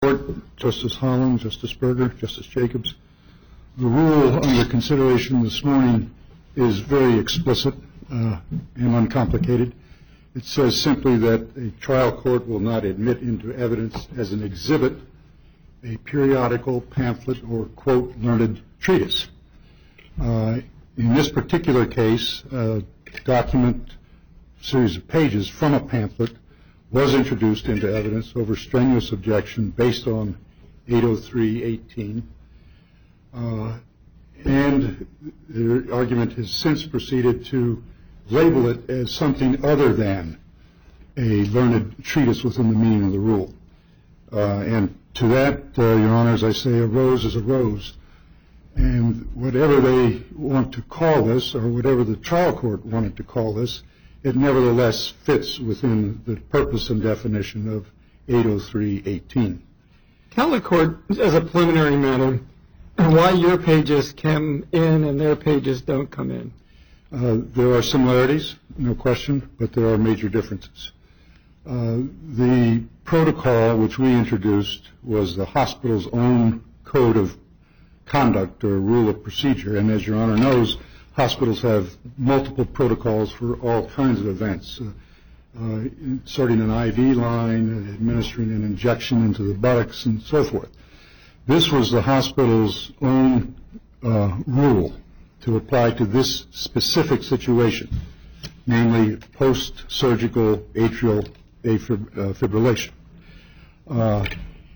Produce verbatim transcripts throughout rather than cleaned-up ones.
Court, Justice Holland, Justice Berger, Justice Jacobs. The rule under consideration this morning is very explicit uh, and uncomplicated. It says simply that a trial court will not admit into evidence as an exhibit a periodical, pamphlet, or, quote, learned treatise. Uh, in this particular case, a document, series of pages from a pamphlet was introduced into evidence over strenuous objection based on eight oh three eighteen. Uh, and the argument has since proceeded to label it as something other than a learned treatise within the meaning of the rule. Uh, and to that, uh, Your Honors, I say a rose is a rose. And whatever they want to call this, or whatever the trial court wanted to call this, it nevertheless fits within the purpose and definition of eight oh three eighteen. Tell the court, as a preliminary matter, why your pages come in and their pages don't come in. Uh, there are similarities, no question, but there are major differences. Uh, the protocol which we introduced was the hospital's own code of conduct or rule of procedure, and as Your Honor knows, hospitals have multiple protocols for all kinds of events, uh, uh, inserting an I V line, administering an injection into the buttocks, and so forth. This was the hospital's own uh, rule to apply to this specific situation, namely post-surgical atrial fibrillation. Uh,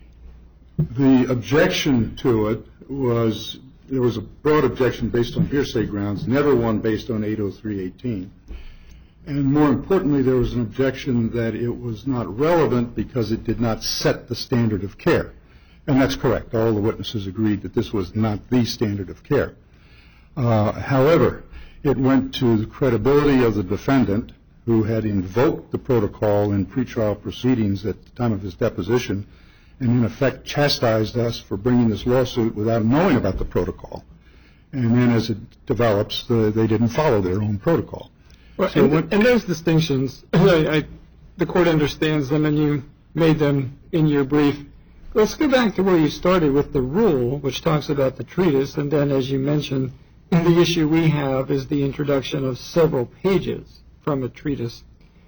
the objection to it was, there was a broad objection based on hearsay grounds, never one based on eight oh three eighteen. And more importantly, there was an objection that it was not relevant because it did not set the standard of care. And that's correct. All the witnesses agreed that this was not the standard of care. Uh, however, it went to the credibility of the defendant, who had invoked the protocol in pretrial proceedings at the time of his deposition, and in effect chastised us for bringing this lawsuit without knowing about the protocol. And then as it develops, the, they didn't follow their own protocol. Well, so and, what, and those distinctions, I, I, the court understands them, and you made them in your brief. Let's go back to where you started with the rule, which talks about the treatise, and then, as you mentioned, the issue we have is the introduction of several pages from a treatise.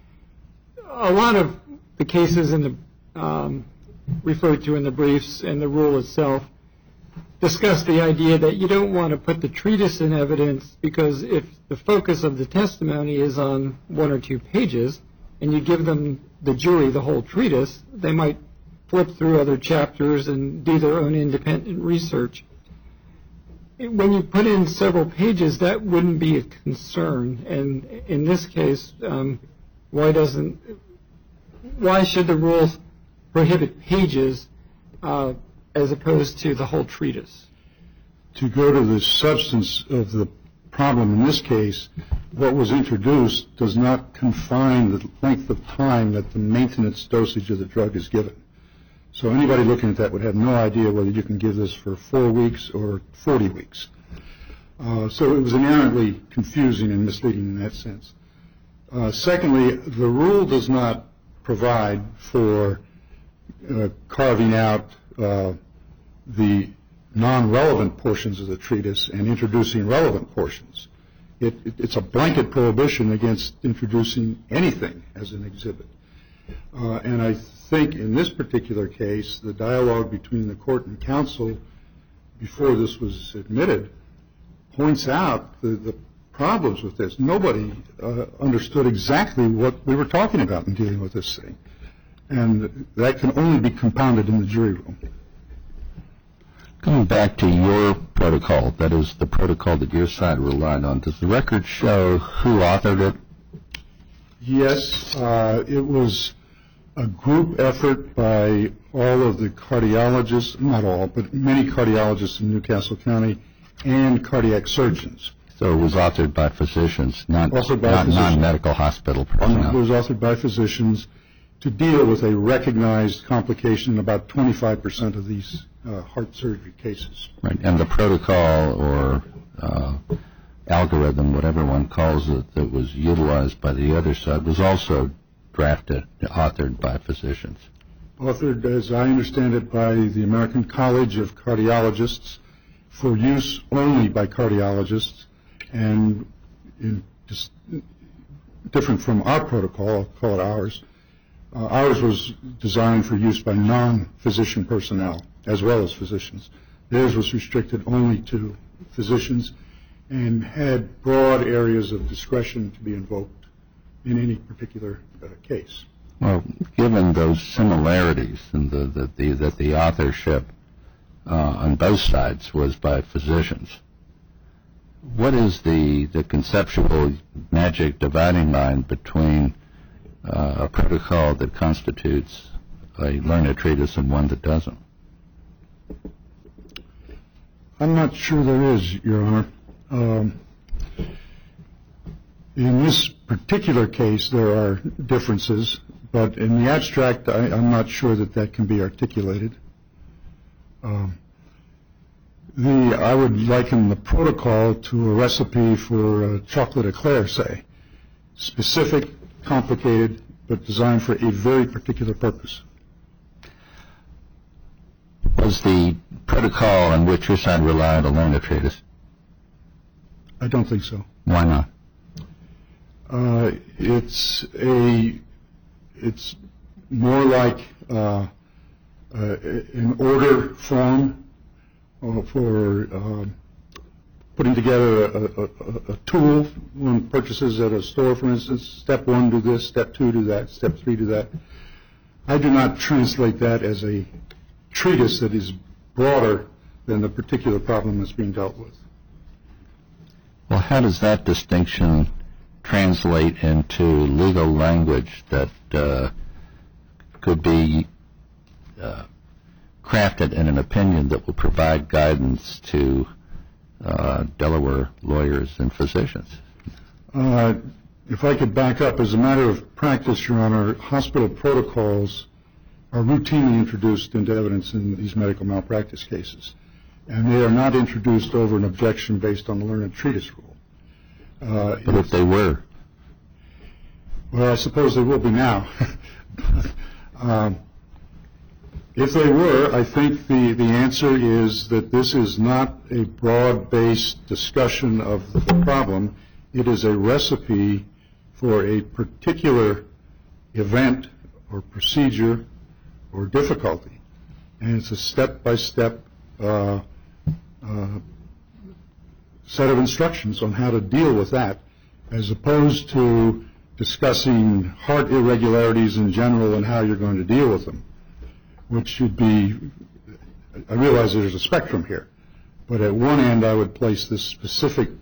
A lot of the cases in the um, referred to in the briefs and the rule itself discuss the idea that you don't want to put the treatise in evidence because if the focus of the testimony is on one or two pages and you give them, the jury, the whole treatise, they might flip through other chapters and do their own independent research. When you put in several pages, that wouldn't be a concern. And in this case, um, why doesn't, why should the rules prohibit pages uh, as opposed to the whole treatise? To go to the substance of the problem in this case, what was introduced does not confine the length of time that the maintenance dosage of the drug is given. So anybody looking at that would have no idea whether you can give this for four weeks or forty weeks. Uh, so it was inherently confusing and misleading in that sense. Uh, secondly, the rule does not provide for uh, carving out uh, the non-relevant portions of the treatise and introducing relevant portions. It, it, it's a blanket prohibition against introducing anything as an exhibit. Uh, and I think in this particular case, the dialogue between the court and counsel before this was admitted points out the, the problems with this. Nobody uh, understood exactly what we were talking about in dealing with this thing. And that can only be compounded in the jury room. Coming back to your protocol, that is the protocol that your side relied on, does the record show who authored it? Yes, uh, it was a group effort by all of the cardiologists, not all, but many cardiologists in Newcastle County and cardiac surgeons. So it was authored by physicians, not, by not physicians. non-medical hospital personnel. It was authored by physicians to deal with a recognized complication in about twenty-five percent of these uh, heart surgery cases. Right, and the protocol or uh, algorithm, whatever one calls it, that was utilized by the other side was also drafted, authored by physicians. authored, as I understand it, by the American College of Cardiologists for use only by cardiologists, and in just different from our protocol, I'll call it ours. Uh, ours was designed for use by non-physician personnel as well as physicians. Theirs was restricted only to physicians and had broad areas of discretion to be invoked in any particular uh, case. Well, given those similarities and the, the, the, that the authorship uh, on both sides was by physicians, what is the, the conceptual magic dividing line between uh, a protocol that constitutes a learned treatise and one that doesn't? I'm not sure there is, Your Honor. Um, in this particular case, there are differences, but in the abstract, I, I'm not sure that that can be articulated. Um, the I would liken the protocol to a recipe for uh, chocolate eclair, say. Specific, complicated, but designed for a very particular purpose. Was the protocol on which your side relied a learned treatise? I don't think so. Why not? Uh, it's a, it's more like uh, uh, an order form uh, for uh, putting together a, a, a tool. One purchases at a store, for instance, step one, do this, step two, do that, step three, do that. I do not translate that as a treatise that is broader than the particular problem that's being dealt with. Well, how does that distinction translate into legal language that uh, could be uh, crafted in an opinion that will provide guidance to uh, Delaware lawyers and physicians? Uh, if I could back up, as a matter of practice, Your Honor, hospital protocols are routinely introduced into evidence in these medical malpractice cases, and they are not introduced over an objection based on the learned treatise rule. Uh, but if they were? Well, I suppose they will be now. um, if they were, I think the, the answer is that this is not a broad-based discussion of the problem. It is a recipe for a particular event or procedure or difficulty, and it's a step-by-step uh, uh, set of instructions on how to deal with that, as opposed to discussing heart irregularities in general and how you're going to deal with them, which should be, I realize there's a spectrum here, but at one end I would place this specific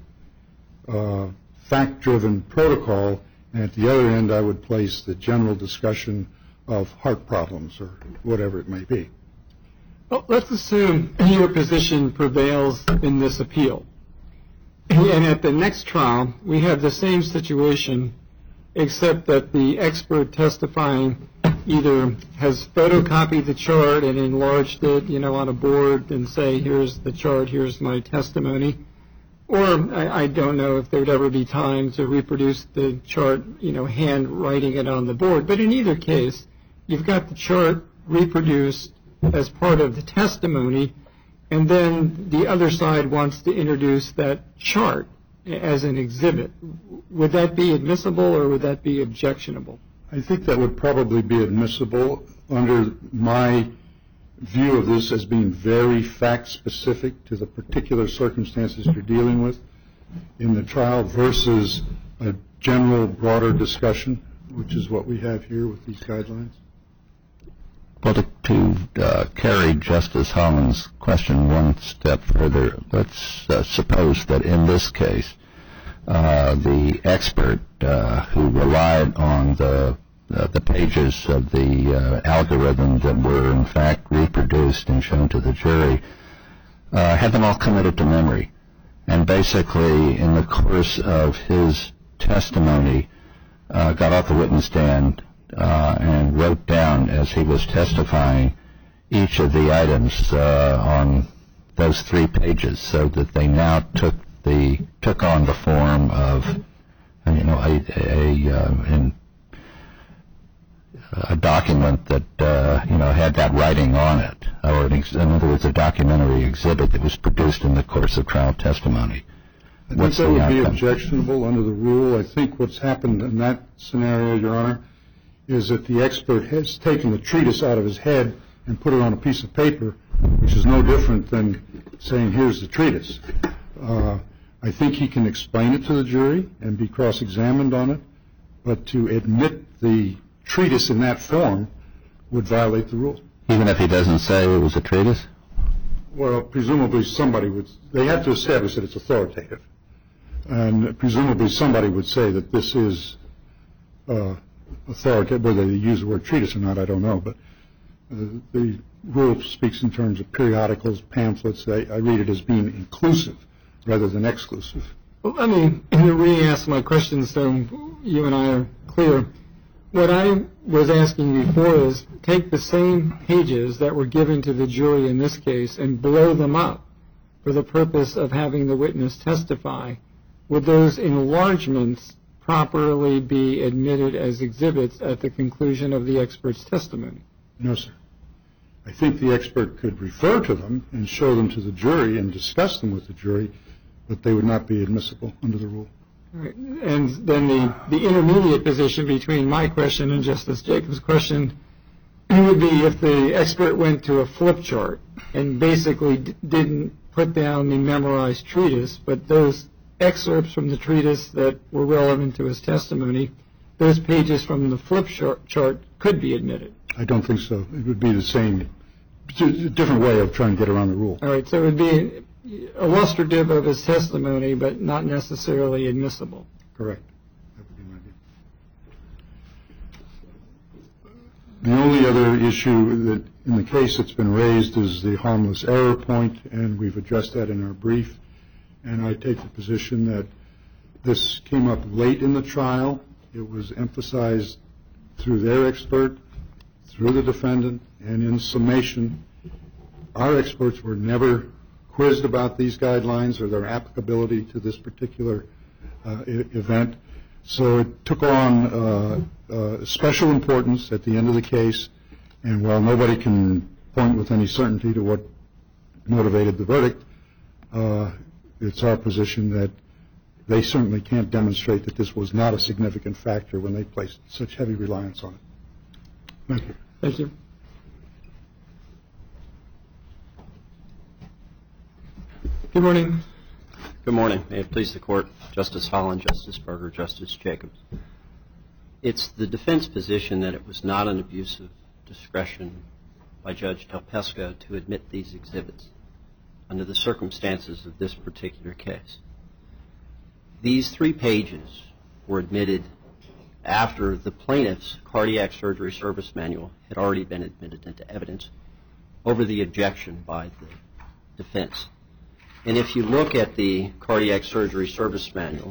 uh, fact-driven protocol, and at the other end I would place the general discussion of heart problems or whatever it may be. Well, let's assume your position prevails in this appeal. And at the next trial, we have the same situation, except that the expert testifying either has photocopied the chart and enlarged it, you know, on a board and say, here's the chart, here's my testimony, or I, I don't know if there would ever be time to reproduce the chart, you know, hand writing it on the board. But in either case, you've got the chart reproduced as part of the testimony, and then the other side wants to introduce that chart as an exhibit. Would that be admissible or would that be objectionable? I think that would probably be admissible under my view of this as being very fact-specific to the particular circumstances you're dealing with in the trial versus a general, broader discussion, which is what we have here with these guidelines. Well, to, to uh, carry Justice Holland's question one step further, let's uh, suppose that in this case, uh, the expert uh, who relied on the uh, the pages of the uh, algorithm that were in fact reproduced and shown to the jury uh, had them all committed to memory, and basically in the course of his testimony uh, got off the witness stand Uh, and wrote down as he was testifying each of the items uh, on those three pages, so that they now took the took on the form of, you know, a, a uh, in a document that, uh, you know, had that writing on it, or an ex- in other words, a documentary exhibit that was produced in the course of trial testimony? I think that would be objectionable under the rule. I think what's happened in that scenario, Your Honor, is that the expert has taken the treatise out of his head and put it on a piece of paper, which is no different than saying, here's the treatise. Uh, I think he can explain it to the jury and be cross-examined on it, but to admit the treatise in that form would violate the rule. Even if he doesn't say it was a treatise? Well, presumably somebody would. They have to establish that it's authoritative. And presumably somebody would say that this is uh, authoritative. Whether they use the word treatise or not, I don't know. But uh, the rule speaks in terms of periodicals, pamphlets. I, I read it as being inclusive rather than exclusive. Well, let me re-ask my question so you and I are clear. What I was asking before is take the same pages that were given to the jury in this case and blow them up for the purpose of having the witness testify. Would those enlargements properly be admitted as exhibits at the conclusion of the expert's testimony? No, sir. I think the expert could refer to them and show them to the jury and discuss them with the jury, but they would not be admissible under the rule. All right. And then the, the intermediate position between my question and Justice Jacobs' question would be if the expert went to a flip chart and basically d- didn't put down the memorized treatise, but those excerpts from the treatise that were relevant to his testimony, those pages from the flip chart could be admitted. I don't think so. It would be the same, a different way of trying to get around the rule. All right, so it would be illustrative of his testimony, but not necessarily admissible. Correct. That would be my view. The only other issue that in the case that's been raised is the harmless error point, and we've addressed that in our brief. And I take the position that this came up late in the trial. It was emphasized through their expert, through the defendant, and in summation, our experts were never quizzed about these guidelines or their applicability to this particular uh, I- event. So it took on uh, uh, special importance at the end of the case, and while nobody can point with any certainty to what motivated the verdict, uh, it's our position that they certainly can't demonstrate that this was not a significant factor when they placed such heavy reliance on it. Thank you. Thank you. Good morning. Good morning. May it please the Court, Justice Holland, Justice Berger, Justice Jacobs. It's the defense position that it was not an abuse of discretion by Judge Del Pesca to admit these exhibits under the circumstances of this particular case. These three pages were admitted after the plaintiff's cardiac surgery service manual had already been admitted into evidence over the objection by the defense. And if you look at the cardiac surgery service manual,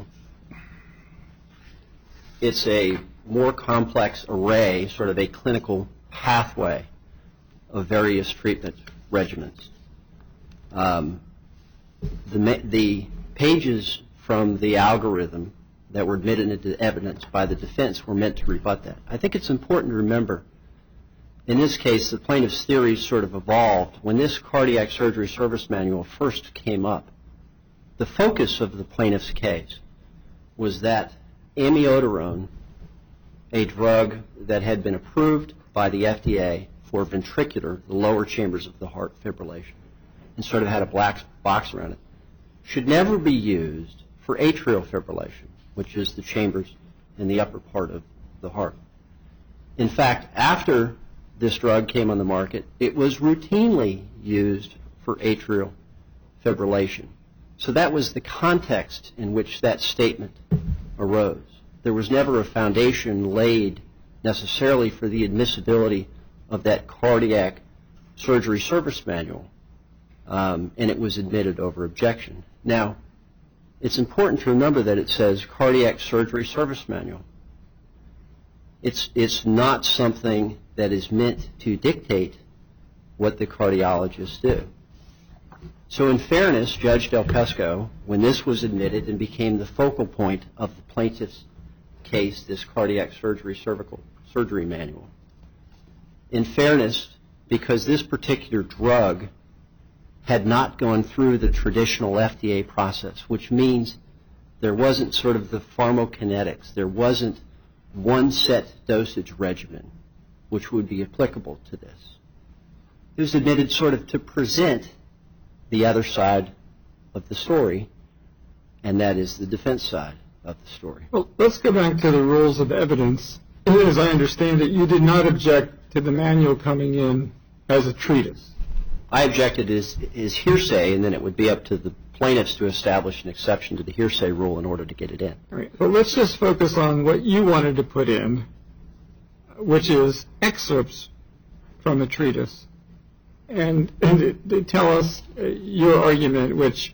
it's a more complex array, sort of a clinical pathway of various treatment regimens. Um, the, the pages from the algorithm that were admitted into evidence by the defense were meant to rebut that. I think it's important to remember, in this case, the plaintiff's theories sort of evolved. When this cardiac surgery service manual first came up, the focus of the plaintiff's case was that amiodarone, a drug that had been approved by the F D A for ventricular, the lower chambers of the heart fibrillation, and sort of had a black box around it, should never be used for atrial fibrillation, which is the chambers in the upper part of the heart. In fact, after this drug came on the market, it was routinely used for atrial fibrillation. So that was the context in which that statement arose. There was never a foundation laid necessarily for the admissibility of that cardiac surgery service manual, um, and it was admitted over objection. Now, it's important to remember that it says cardiac surgery service manual. It's, it's not something that is meant to dictate what the cardiologists do. So in fairness, Judge Del Pesca, when this was admitted and became the focal point of the plaintiff's case, this cardiac surgery cervical surgery manual, in fairness, because this particular drug had not gone through the traditional F D A process, which means there wasn't sort of the pharmacokinetics. There wasn't one set dosage regimen which would be applicable to this. It was admitted sort of to present the other side of the story, and that is the defense side of the story. Well, let's go back to the rules of evidence. As I understand it, you did not object to the manual coming in as a treatise. I objected as, as hearsay, and then it would be up to the plaintiffs to establish an exception to the hearsay rule in order to get it in. All right. But let's just focus on what you wanted to put in, which is excerpts from a treatise. And, and they tell us uh, your argument, which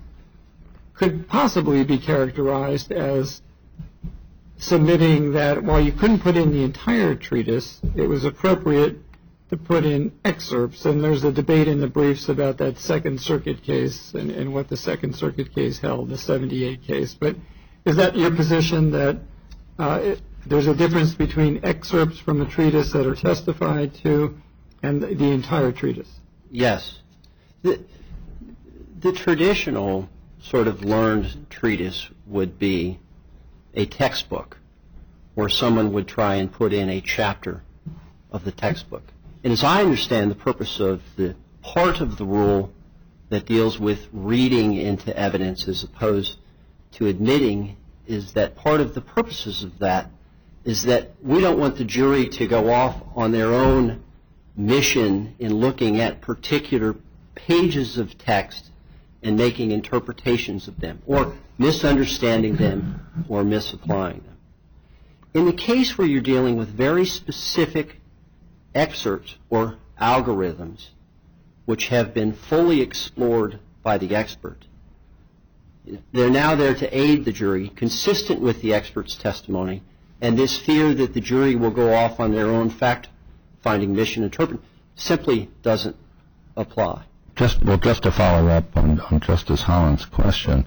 could possibly be characterized as submitting that while you couldn't put in the entire treatise, it was appropriate to put in excerpts. And there's a debate in the briefs about that Second Circuit case and, and what the Second Circuit case held, the seventy-eight case. But is that your position, that uh, it, there's a difference between excerpts from a treatise that are testified to and the, the entire treatise? Yes. The, the traditional sort of learned treatise would be a textbook where someone would try and put in a chapter of the textbook. And as I understand the purpose of the part of the rule that deals with reading into evidence as opposed to admitting, is that part of the purposes of that is that we don't want the jury to go off on their own mission in looking at particular pages of text and making interpretations of them, or misunderstanding them, or misapplying them. In the case where you're dealing with very specific excerpts or algorithms which have been fully explored by the expert, they're now there to aid the jury, consistent with the expert's testimony, and this fear that the jury will go off on their own fact-finding mission interpret simply doesn't apply. Just, well, just to follow up on, on Justice Holland's question,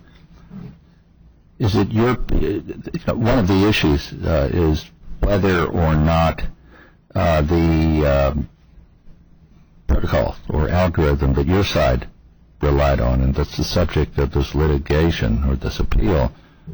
is it your, one of the issues uh, is whether or not uh, the uh, protocol or algorithm that your side relied on, and that's the subject of this litigation or this appeal,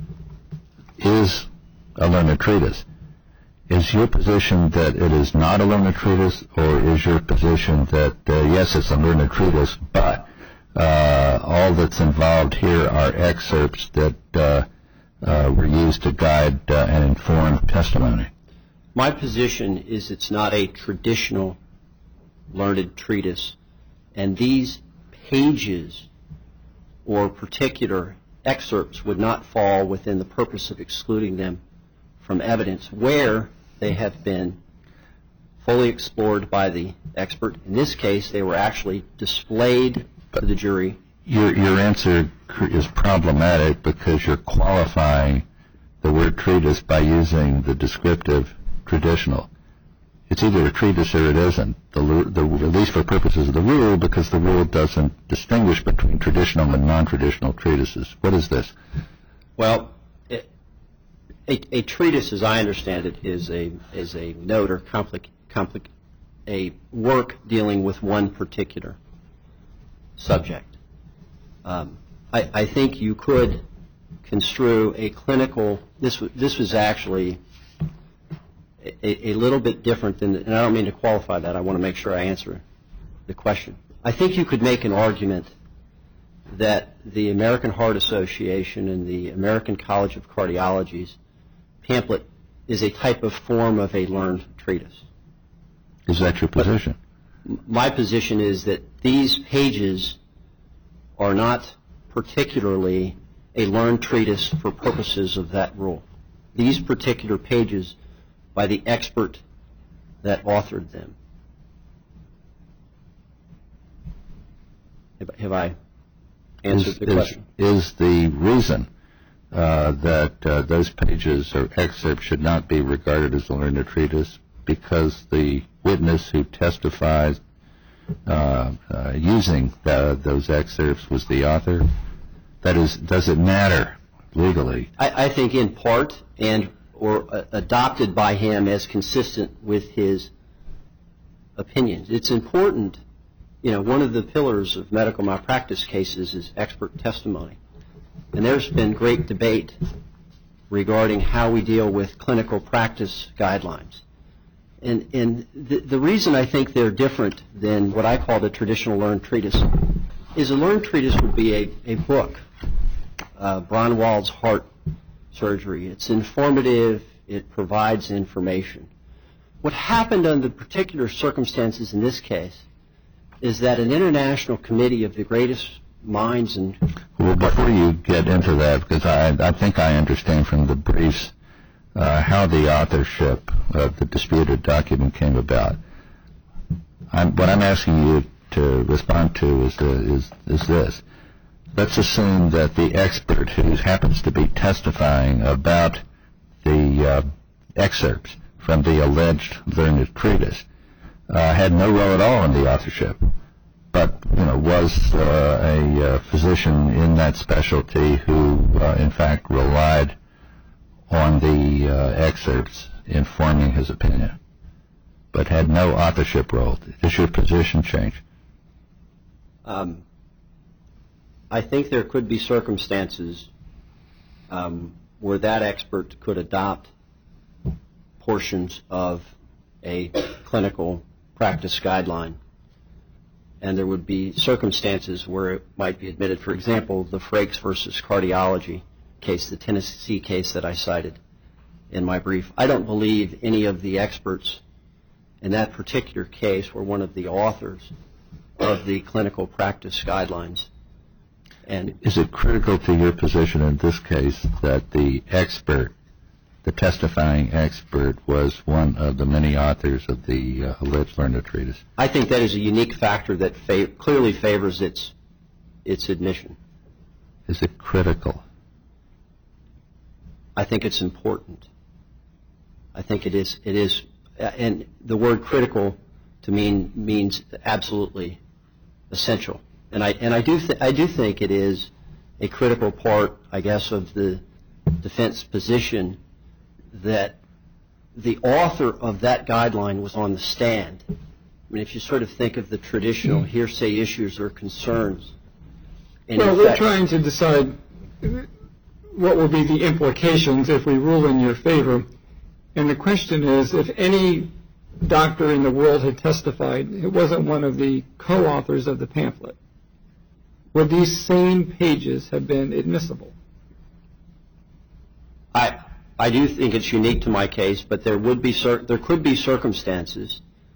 is a learned treatise. Is your position that it is not a learned treatise, or is your position that, uh, yes, it's a learned treatise, but uh, all that's involved here are excerpts that uh, uh, were used to guide uh, and inform testimony? My position is it's not a traditional learned treatise, and these pages or particular excerpts would not fall within the purpose of excluding them from evidence where they have been fully explored by the expert. In this case, they were actually displayed to the jury. Your, your answer is problematic because you're qualifying the word treatise by using the descriptive traditional. It's either a treatise or it isn't, the, the, at least for purposes of the rule, because the rule doesn't distinguish between traditional and non-traditional treatises. What is this? Well, it, a, a treatise, as I understand it, is a is a note or compli- compli- a work dealing with one particular subject. Um, I, I think you could construe a clinical. This w- this was actually a, a little bit different than, and I don't mean to qualify that. I want to make sure I answer the question. I think you could make an argument that the American Heart Association and the American College of Cardiology's pamphlet is a type of form of a learned treatise. Is that your position? But my position is that these pages are not particularly a learned treatise for purposes of that rule. These particular pages by the expert that authored them. Have, have I answered is, the question? Is, is the reason uh, that uh, those pages or excerpts should not be regarded as a learned treatise because the witness who testifies uh, uh, using the, those excerpts was the author? That is, does it matter legally? I, I think in part, and or uh, adopted by him as consistent with his opinions. It's important, you know, one of the pillars of medical malpractice cases is expert testimony. And there's been great debate regarding how we deal with clinical practice guidelines. And, and the, the reason I think they're different than what I call the traditional learned treatise is a learned treatise would be a, a book, uh, Braunwald's Heart Surgery. It's informative. It provides information. What happened under particular circumstances in this case is that an international committee of the greatest minds and... Well, before you get into that, because I, I think I understand from the briefs uh, how the authorship of the disputed document came about. I'm, what I'm asking you to respond to is, the, is, is this. Let's assume that the expert who happens to be testifying about the uh, excerpts from the alleged learned treatise uh, had no role at all in the authorship, but you know was uh, a uh, physician in that specialty who, uh, in fact, relied on the uh, excerpts in forming his opinion, but had no authorship role. Does your position change? Um, I think there could be circumstances um, where that expert could adopt portions of a clinical practice guideline, and there would be circumstances where it might be admitted. For example, the Frakes versus cardiology case, the Tennessee case that I cited in my brief. I don't believe any of the experts in that particular case were one of the authors of the clinical practice guidelines. And is it critical to your position in this case that the expert, the testifying expert, was one of the many authors of the uh, alleged learned treatise? I think that is a unique factor that fa- clearly favors its its admission. Is it critical? I think it's important. I think it is. It is, uh, and the word critical to mean means absolutely essential. And I and I do th- I do think it is a critical part, I guess, of the defense position that the author of that guideline was on the stand. I mean, if you sort of think of the traditional hearsay issues or concerns. Well, we're trying to decide what will be the implications if we rule in your favor. And the question is, if any doctor in the world had testified, it wasn't one of the co-authors of the pamphlet, would these same pages have been admissible? I I do think it's unique to my case, but there would be cir- there could be circumstances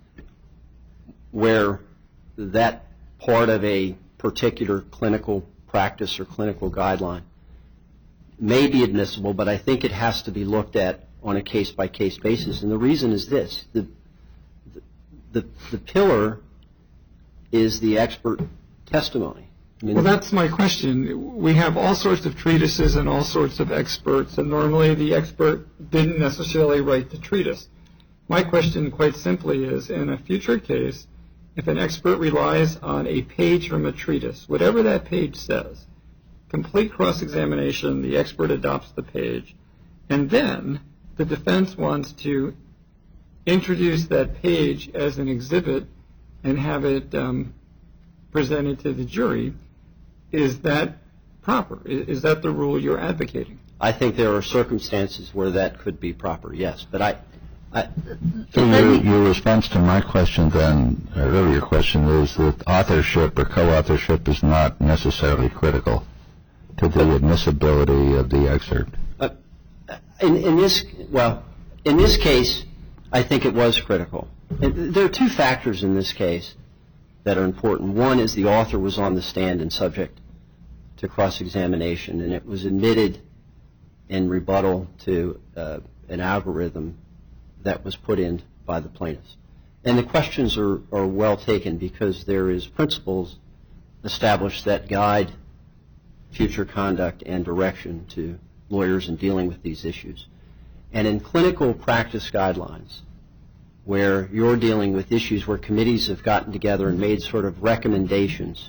where that part of a particular clinical practice or clinical guideline may be admissible, but I think it has to be looked at on a case-by-case basis. And the reason is this. The, the, the pillar is the expert testimony. I mean, well, that's my question. We have all sorts of treatises and all sorts of experts, and normally the expert didn't necessarily write the treatise. My question, quite simply, is in a future case, if an expert relies on a page from a treatise, whatever that page says, complete cross-examination, the expert adopts the page, and then the defense wants to introduce that page as an exhibit and have it um, presented to the jury, is that proper? Is that the rule you're advocating? I think there are circumstances where that could be proper, yes. But I... I so your, your response to my question then, or earlier question, is that authorship or co-authorship is not necessarily critical to the admissibility of the excerpt. Uh, in, in this, well, in this case, I think it was critical. And there are two factors in this case that are important. One is the author was on the stand and subject to cross-examination, and it was admitted in rebuttal to uh, an algorithm that was put in by the plaintiffs. And the questions are, are well taken because there is principles established that guide future conduct and direction to lawyers in dealing with these issues. And in clinical practice guidelines, where you're dealing with issues where committees have gotten together and made sort of recommendations,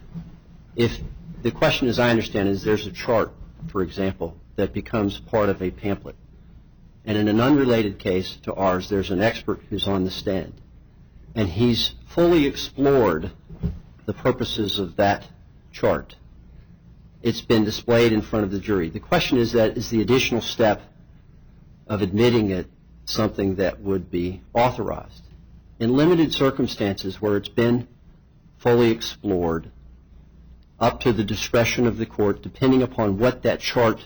if the question, as I understand, is there's a chart, for example, that becomes part of a pamphlet. And in an unrelated case to ours, there's an expert who's on the stand. and he's fully explored the purposes of that chart. It's been displayed in front of the jury. The question is that is the additional step of admitting it something that would be authorized. In limited circumstances where it's been fully explored, up to the discretion of the court, depending upon what that chart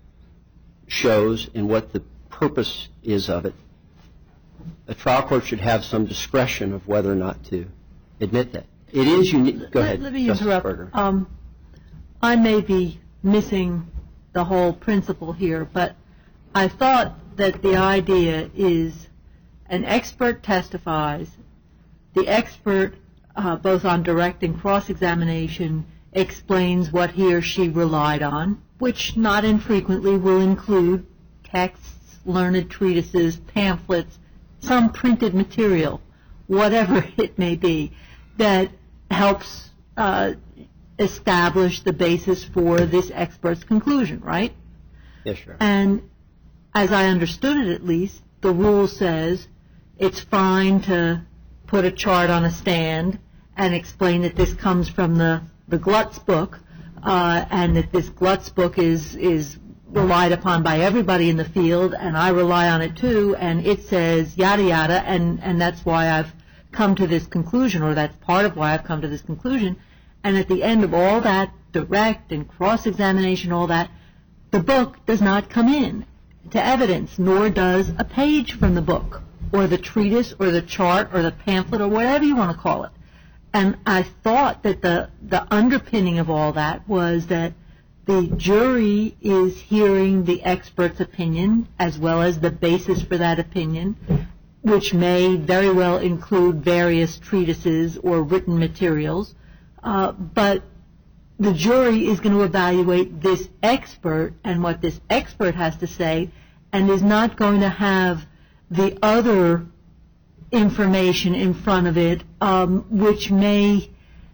shows and what the purpose is of it, a trial court should have some discretion of whether or not to admit that. It is unique. Go let, ahead, Let me Justice interrupt. Berger. Um, I may be missing the whole principle here, but I thought that the idea is an expert testifies, the expert, uh, both on direct and cross-examination, explains what he or she relied on, which not infrequently will include texts, learned treatises, pamphlets, some printed material, whatever it may be, that helps uh, establish the basis for this expert's conclusion, right? Yes, sure. And as I understood it, at least, the rule says it's fine to put a chart on a stand and explain that this comes from the, the Glutz book, uh, and that this Glutz book is, is relied upon by everybody in the field, and I rely on it too, and it says yada yada, and, and that's why I've come to this conclusion, or that's part of why I've come to this conclusion. And at the end of all that direct and cross-examination, all that, the book does not come in to evidence, nor does a page from the book, or the treatise, or the chart, or the pamphlet, or whatever you want to call it. And I thought that the, the underpinning of all that was that the jury is hearing the expert's opinion as well as the basis for that opinion, which may very well include various treatises or written materials, uh, but the jury is going to evaluate this expert and what this expert has to say, and is not going to have the other information in front of it, um, which may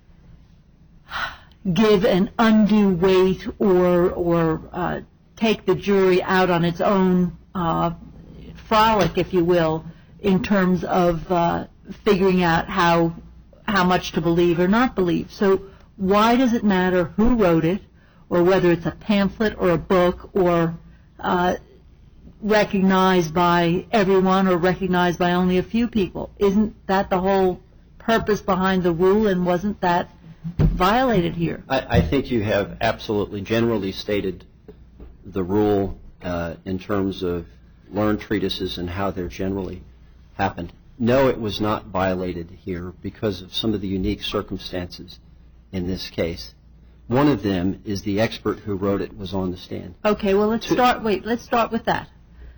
give an undue weight or or uh, take the jury out on its own uh, frolic, if you will, in terms of uh, figuring out how how much to believe or not believe. So why does it matter who wrote it, or whether it's a pamphlet or a book, or uh, recognized by everyone or recognized by only a few people? Isn't that the whole purpose behind the rule, and wasn't that violated here? I, I think you have absolutely generally stated the rule uh, in terms of learned treatises and how they're generally happened. No, it was not violated here because of some of the unique circumstances in this case. One of them is the expert who wrote it was on the stand. Okay, well, let's start, wait, let's start with that.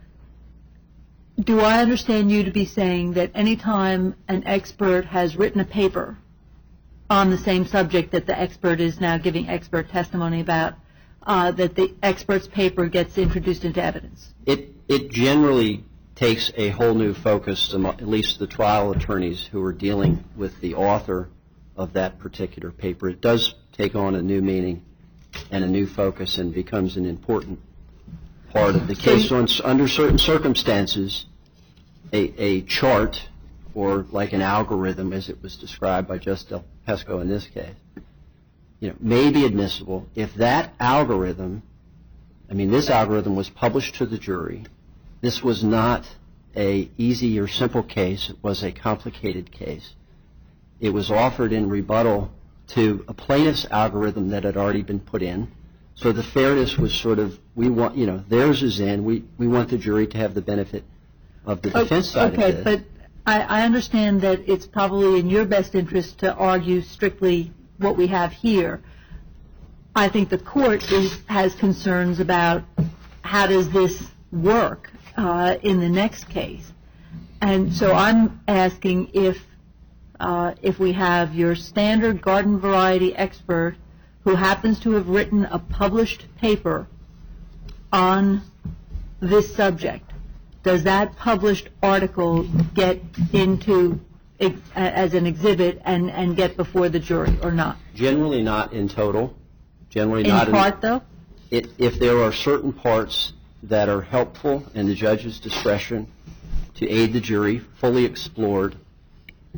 Do I understand you to be saying that any time an expert has written a paper on the same subject that the expert is now giving expert testimony about, uh, that the expert's paper gets introduced into evidence? It, it generally takes a whole new focus, to at least the trial attorneys who are dealing with the author of that particular paper. It does take on a new meaning and a new focus and becomes an important part of the case. So under certain circumstances, a, a chart, or like an algorithm as it was described by Justice Del Pesco in this case, you know, may be admissible if that algorithm, I mean, this algorithm was published to the jury. This was not a easy or simple case. It was a complicated case. It was offered in rebuttal to a plaintiff's algorithm that had already been put in. So the fairness was sort of, we want, you know, theirs is in. We, we want the jury to have the benefit of the defense side okay, of this. But I, I understand that it's probably in your best interest to argue strictly what we have here. I think the court is, has concerns about how does this work uh, in the next case. And so I'm asking if uh, if we have your standard garden variety expert who happens to have written a published paper on this subject, does that published article get into ex- as an exhibit and, and get before the jury or not? Generally not in total. Generally In not part, in, though? It, if there are certain parts that are helpful in the judge's discretion to aid the jury, fully explored,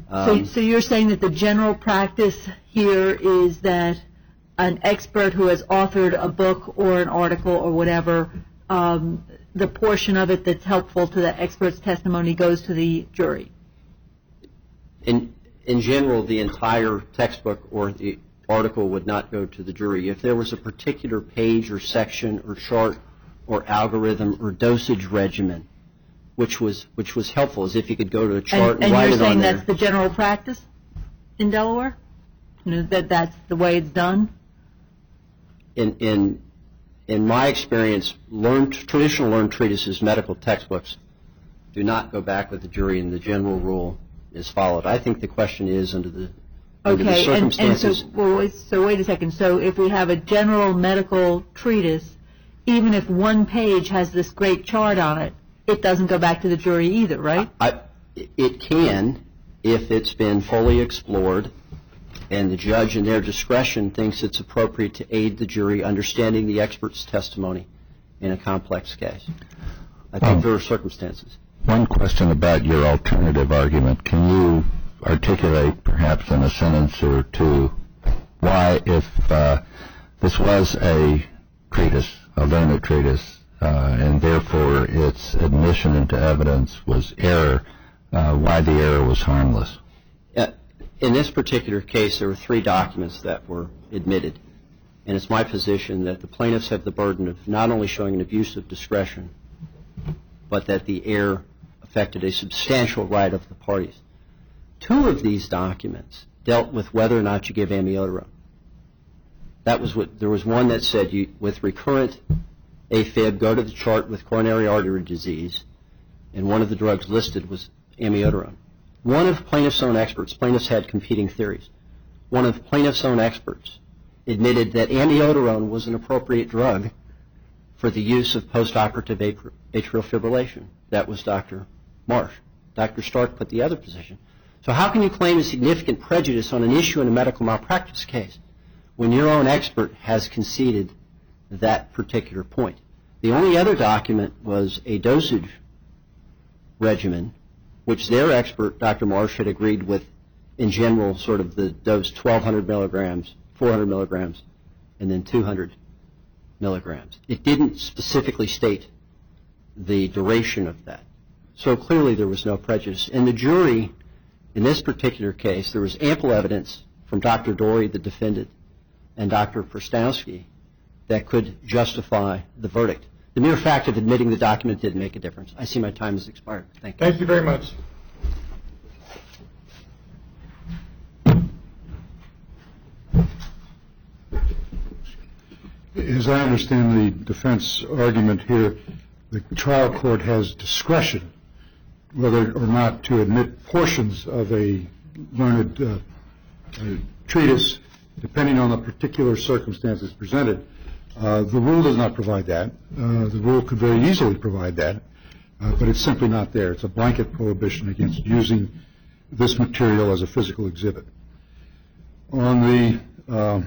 So, so you're saying that the general practice here is that an expert who has authored a book or an article or whatever, um, the portion of it that's helpful to the expert's testimony goes to the jury? In, in general, the entire textbook or the article would not go to the jury. If there was a particular page or section or chart or algorithm or dosage regimen which was which was helpful, as if you could go to a chart and, and, and write you're it saying on there. that's the general practice in Delaware? You know, that that's the way it's done? In in in my experience, learned, traditional learned treatises, medical textbooks, do not go back with the jury, and the general rule is followed. I think the question is under the under the Okay, and, and circumstances. so, well, wait, so wait a second. So if we have a general medical treatise, even if one page has this great chart on it, it doesn't go back to the jury either, right? I, it can, if it's been fully explored, and the judge in their discretion thinks it's appropriate to aid the jury understanding the expert's testimony in a complex case. I think Um, there are circumstances. One question about your alternative argument. Can you articulate, perhaps in a sentence or two, why, if uh, this was a treatise, a learned treatise, uh, and therefore its admission into evidence was error, uh, why the error was harmless? Uh, in this particular case, there were three documents that were admitted, and it's my position that the plaintiffs have the burden of not only showing an abuse of discretion, but that the error affected a substantial right of the parties. Two of these documents dealt with whether or not you give amiodarone. That was what there was one that said you, with recurrent AFib, go to the chart with coronary artery disease, and one of the drugs listed was amiodarone. One of plaintiff's own experts, plaintiffs had competing theories. One of plaintiff's own experts admitted that amiodarone was an appropriate drug for the use of postoperative atri- atrial fibrillation. That was Doctor Marsh. Doctor Stark put the other position. So how can you claim a significant prejudice on an issue in a medical malpractice case when your own expert has conceded that particular point? The only other document was a dosage regimen, which their expert, Doctor Marsh, had agreed with in general, sort of the dose twelve hundred milligrams, four hundred milligrams, and then two hundred milligrams. It didn't specifically state the duration of that. So clearly there was no prejudice. In the jury, in this particular case, there was ample evidence from Doctor Dorey, the defendant, and Doctor Prostowski that could justify the verdict. The mere fact of admitting the document didn't make a difference. I see my time has expired. Thank you. Thank you very much. As I understand the defense argument here, the trial court has discretion whether or not to admit portions of a learned uh, uh, treatise, depending on the particular circumstances presented. Uh, the rule does not provide that. Uh, the rule could very easily provide that, uh, but it's simply not there. It's a blanket prohibition against using this material as a physical exhibit. On the uh,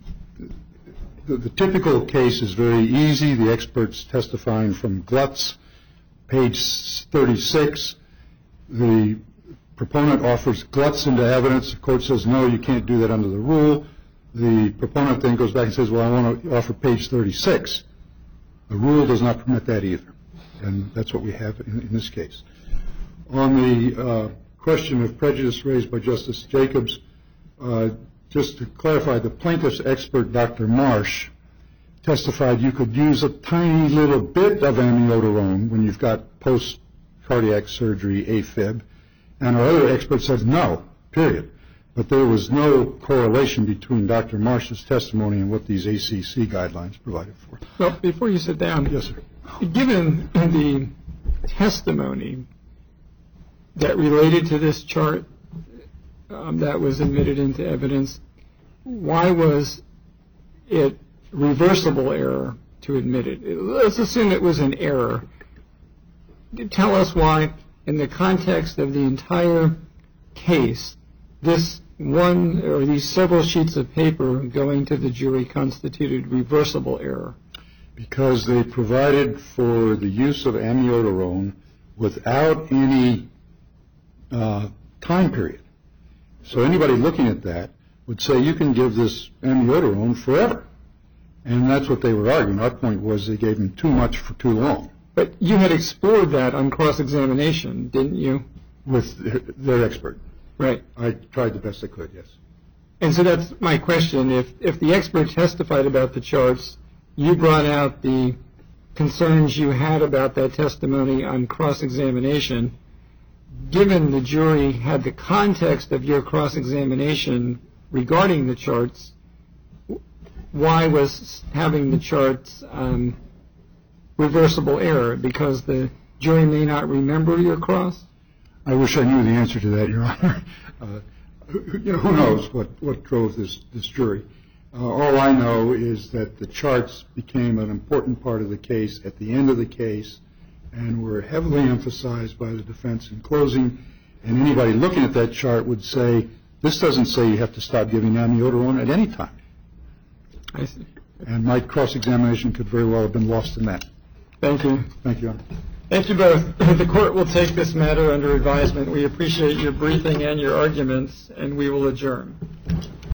The, the typical case is very easy. The experts testifying from Glutz, page thirty-six. The proponent offers Glutz into evidence. The court says, no, you can't do that under the rule. The proponent then goes back and says, well, I want to offer page thirty-six. The rule does not permit that either, and that's what we have in, in this case. On the uh, question of prejudice raised by Justice Jacobs, uh, just to clarify, the plaintiff's expert, Doctor Marsh, testified you could use a tiny little bit of amiodarone when you've got post-cardiac surgery AFib, and our other expert said no, period. But there was no correlation between Doctor Marsh's testimony and what these A C C guidelines provided for. Well, before you sit down, Yes, sir. given the testimony that related to this chart um, that was admitted into evidence, why was it reversible error to admit it? Let's assume it was an error. Tell us why, in the context of the entire case, this one or these several sheets of paper going to the jury constituted reversible error. Because they provided for the use of amiodarone without any uh, time period. So anybody looking at that would say you can give this amiodarone forever. And that's what they were arguing. Our point was they gave him too much for too long. But you had explored that on cross-examination, didn't you? With their, their expert. Right. I tried the best I could, yes. And so that's my question. If, if the expert testified about the charts, you brought out the concerns you had about that testimony on cross-examination. Given the jury had the context of your cross-examination regarding the charts, why was having the charts um, reversible error? Because the jury may not remember your cross? I wish I knew the answer to that, Your Honor. Uh, you know, who knows what, what drove this, this jury. Uh, all I know is that the charts became an important part of the case at the end of the case and were heavily emphasized by the defense in closing. And anybody looking at that chart would say, this doesn't say you have to stop giving amiodarone at any time. I see. And my cross-examination could very well have been lost in that. Thank you. Thank you, Your Honor. Thank you both. The court will take this matter under advisement. We appreciate your briefing and your arguments, and we will adjourn.